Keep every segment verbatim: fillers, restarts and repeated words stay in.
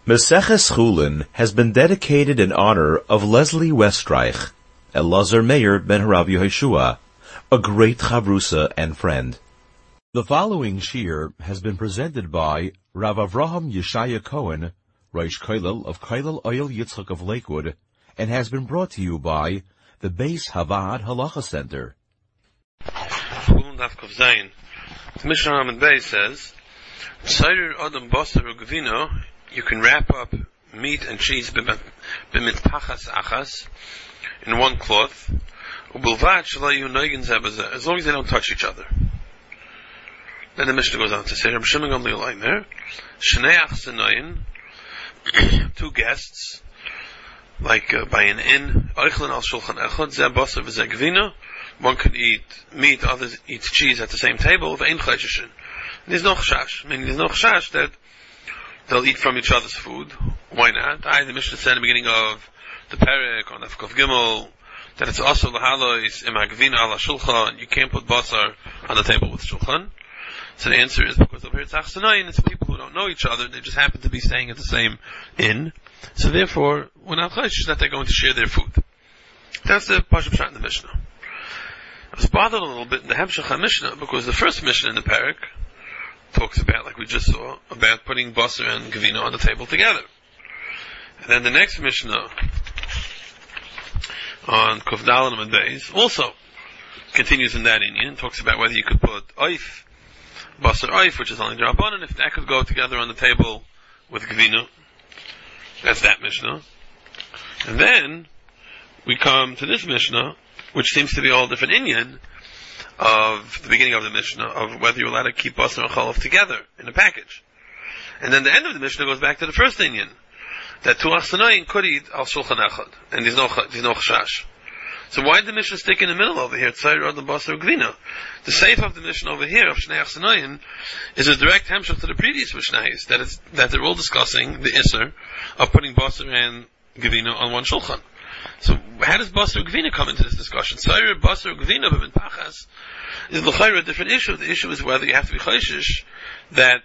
Meseches Chulin has been dedicated in honor of Leslie Westreich, Elazar Meir ben Harav Yehoshua, a great chavrusa and friend. The following shir has been presented by Rav Avraham Yeshaya Cohen, Rosh Kollel of Kollel Oil Yitzchak of Lakewood, and has been brought to you by the Beis Havad Halacha Center. The Mishnah Amud Beis says, "Tzayir Adam Basar Ugvino." You can wrap up meat and cheese b'mitpachas achas in one cloth, ubulvat shalayu noigin zebazeh, as long as they don't touch each other. Then the Mishnah goes on to say, Rabbi Shimon Gamliel Aimer, Shnei achsenoyin, two guests, like uh, by an inn, oichlin al shulchan echad, zeh basar v'zeh gvina. One could eat meat, others eat cheese at the same table. V'ein chaysheshin. There's no chashash. I mean, there's no chashash that they'll eat from each other's food. Why not? I, the Mishnah said in the beginning of the Perek, on Afkov Gimel, that it's also lahalois imagvina ala shulchan. You can't put basar on the table with shulchan. So the answer is because over here it's achsanayin, it's people who don't know each other, they just happen to be staying at the same inn. So therefore, we're not chayshish that they're going to share their food. That's the Pashup Shat in the Mishnah. I was bothered a little bit in the Hemshech Mishnah because the first Mishnah in the Perek talks about, like we just saw, about putting basar and gavina on the table together. And then the next Mishnah on Kuf Daled Amud Beis also continues in that Inyan, talks about whether you could put oif, basar oif, which is only drabanan, if that could go together on the table with gavina. That's that Mishnah. And then we come to this Mishnah, which seems to be all different Inyan of the beginning of the Mishnah, of whether you're allowed to keep basar and chalaf together in a package. And then the end of the Mishnah goes back to the first Inyan, that two achsanayin could eat al shulchan echad, and there's no, there's no chashash. So why did the Mishnah stick in the middle over here, tzayir adam basar gvina? The seif of the Mishnah over here, of shnei achsanayin, is a direct hemshach to the previous Mishnahs, that it's, that they're all discussing the isser of putting basar and gvina on one shulchan. So how does basar gvina come into this discussion? Tzayir basar gvina b'min pachas is l'chayra a different issue. The issue is whether you have to be chayshish that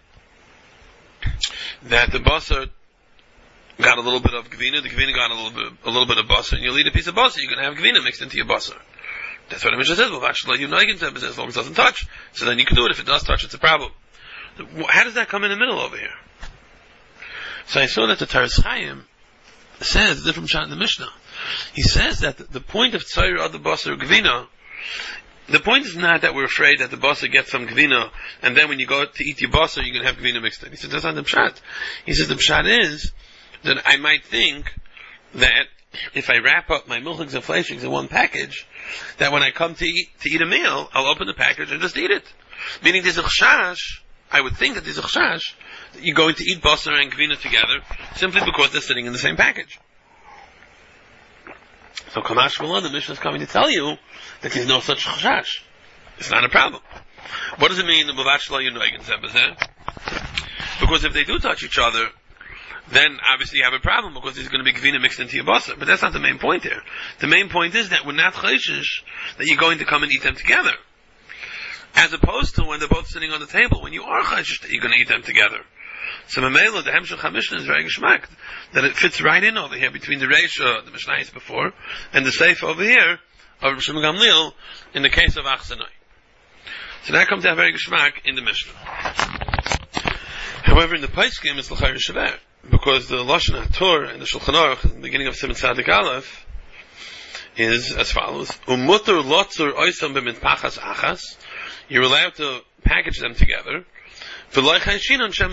that the basar got a little bit of gvina, the gvina got a little bit a little bit of basar, and you'll eat a piece of basar, you're going to have gvina mixed into your basar. That's what the Mishnah says. Well, actually, you know, you can as long as it doesn't touch. So then you can do it. If it does touch, it's a problem. How does that come in the middle over here? So I saw that the Taras Chaim says different shot in the Mishnah. He says that the, the point of tzayir ad basar gvina, the point is not that we're afraid that the basar gets some gvina, and then when you go to eat your basar, you're going to have gvina mixed in. He says that's not the pshat. He says the pshat is that I might think that if I wrap up my milchigs and fleishigs in one package, that when I come to eat, to eat a meal, I'll open the package and just eat it. Meaning there's a chashash, I would think that there's a chashash, that you're going to eat basar and gvina together, simply because they're sitting in the same package. So Kamash Malon, the Mishnah is coming to tell you that there's no such chashash. It's not a problem. What does it mean, the Bavashla Yunoigin Zebazeh? Because if they do touch each other, then obviously you have a problem because there's going to be gvina mixed into your basar. But that's not the main point here. The main point is that we're not chayshish that you're going to come and eat them together. As opposed to when they're both sitting on the table, when you are chayshish that you're going to eat them together. So Mamela, the Hemshech HaMishnah is very geschmackt, that it fits right in over here between the Reish, uh, the Mishnah is before, and the Seif over here of Rosh Gamliel in the case of Achsanoi. So that comes out very geschmack in the Mishnah. However, in the Paiskim, it's L'chayr Shaver, because the Lashon HaTorah in the Shulchan Aruch, in the beginning of Simon Tzadik Aleph, is as follows: Umutter lotzur oisam b'mitpachas achas. You're allowed to package them together. And there's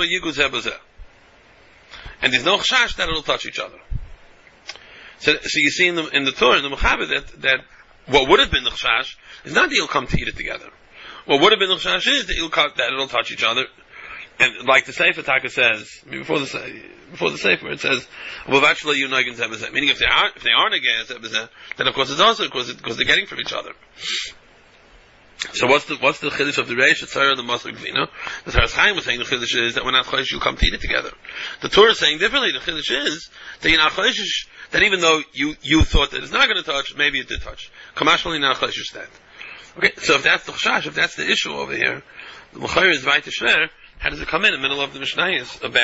no chashash that it'll touch each other. So, so you see in the, in the Torah, in the Mechaber, that, that what would have been the chashash is not that you'll come to eat it together. What would have been the chashash is that, you'll, that it'll touch each other. And like the Sefer Taka says, before the, before the Sefer, it says, meaning if they are, if they are negei, then of course it's also because, because they're getting from each other. So what's the what's the chiddush of the Reish Tzayir the Basar Gvina? The Taras Chaim was saying the chiddush is that when not chayshish you come to eat it together. The Torah is saying differently. The chiddush is that you're not chayshish, that even though you you thought that it's not going to touch, maybe it did touch. Kamashmali not chayshish that. Okay, so if that's the chashash, if that's the issue over here, the L'chayr is vayt shver. How does it come in the middle of the Mishnayos about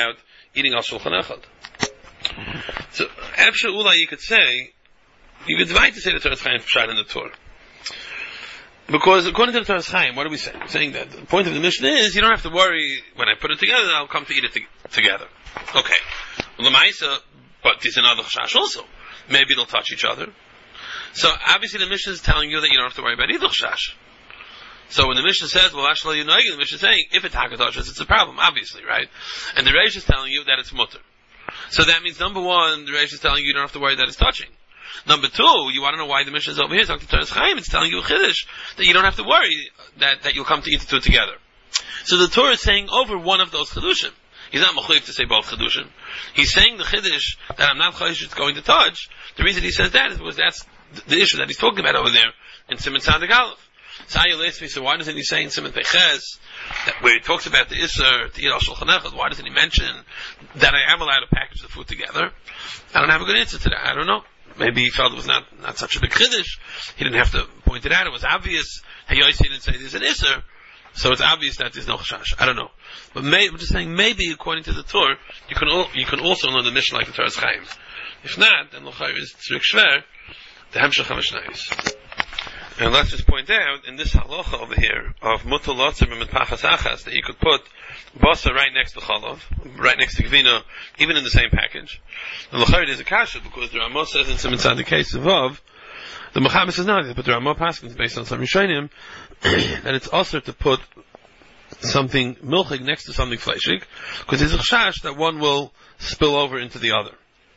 eating al shulchan echad. So, Efshe Ula, you could say, you could divide to say the Torah's Chaim Pshat in the Torah. Because according to the Torah's Chaim, what are we saying? We're saying that the point of the mission is, you don't have to worry, when I put it together, I'll come to eat it to- together. Okay. Well, the Ma'isa, but there's another Chash also. Maybe they'll touch each other. So, obviously the mission is telling you that you don't have to worry about either Chash. So when the Mishnah says, well, actually, you know, the Mishnah is saying, if it taka touches, it's a problem, obviously, right? And the Reish is telling you that it's mutter. So that means, number one, the Reish is telling you you don't have to worry that it's touching. Number two, you want to know why the Mishnah is over here, Doctor Torah's Chaim, it's telling you a Chiddush, that you don't have to worry that, that you'll come to eat the two together. So the Torah is saying over one of those Chidushim. He's not mechuyev to say both Chidushim. He's saying the Chiddush that I'm not chayish it's going to touch. The reason he says that is because that's the issue that he's talking about over there in Siman Tzadik Aleph. So why doesn't he say in Siman Peches, that where he talks about the Isser, to eat al shulchan echad, why doesn't he mention that I am allowed to package the food together? I don't have a good answer to that. I don't know. Maybe he felt it was not, not such a big chiddush. He didn't have to point it out. It was obvious. Hey, Yossi didn't say there's an Isser, so it's obvious that there's no chashash. I don't know. But may, I'm just saying, maybe according to the Torah, you can al- you can also learn the mission like the Torah's Chaim. If not, then l'chayr is tzrik shver, the hemshech hamishnayis. And let's just point out, in this halacha over here, of mutal lotzim and mitpachas achas, that you could put basa right next to chalov, right next to gvina, even in the same package. And l'chayr is a kasha, because the Ramah says in some inside the case of Vav, the Mechaber says not, but the Ramah Paskins, based on some Rishonim, that it's also to put something milchig next to something fleshig, because there's a chash that one will spill over into the other.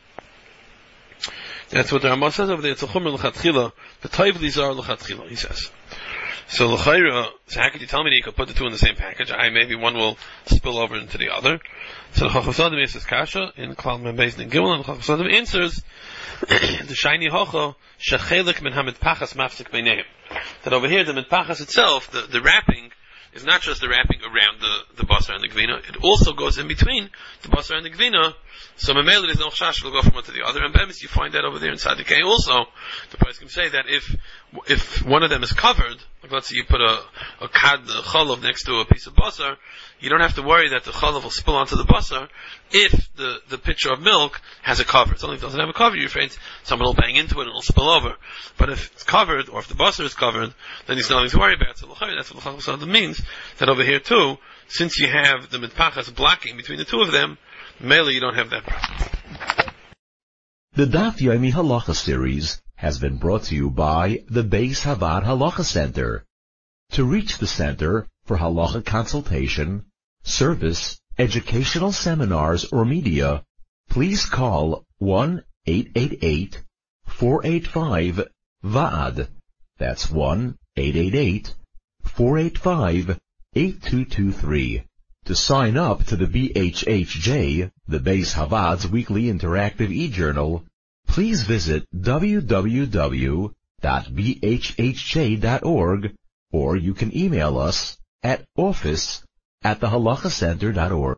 That's what the Ramah says over there. It's a chumr l'chatchila. The type of these are l'chatchila, he says. So l'chayra, so how could you tell me that you could put the two in the same package? I, maybe one will spill over into the other. So the Chacham Sodim says kasha, in Klal Mem Beis Din Gimel, and the Chacham Sodim answers, the shiny hocha, shechelik min ha-mitpachas mafsik beineim. That over here, the mitpachas itself, the, the wrapping, is not just the wrapping around the, the basar and the gvina, it also goes in between the basar and the gvina. So Mamela there's no chash, it'll go from one to the other. And Bemis, you find that over there inside the K also. The price can say that if if one of them is covered, like let's say you put a a kad a cholov next to a piece of basar, you don't have to worry that the cholov will spill onto the basar if the, the pitcher of milk has a cover. It's only if it doesn't have a cover, you're afraid someone will bang into it and it'll spill over. But if it's covered, or if the basar is covered, then there's nothing to worry about. So that's what the Chacham means, that over here too, since you have the mitpachas blocking between the two of them, mainly you don't have that problem. The Daf Yomi Halacha series has been brought to you by the Beis Havad Halacha Center. To reach the center for halacha consultation, service, educational seminars, or media, please call one eight eight eight, four eight five, V A D. That's one eight eight eight, four eight five, eight two two three. To sign up to the B H H J, the Beis Havad's weekly interactive e-journal, please visit w w w dot b h h j dot org, or you can email us at office at the halacha center dot org.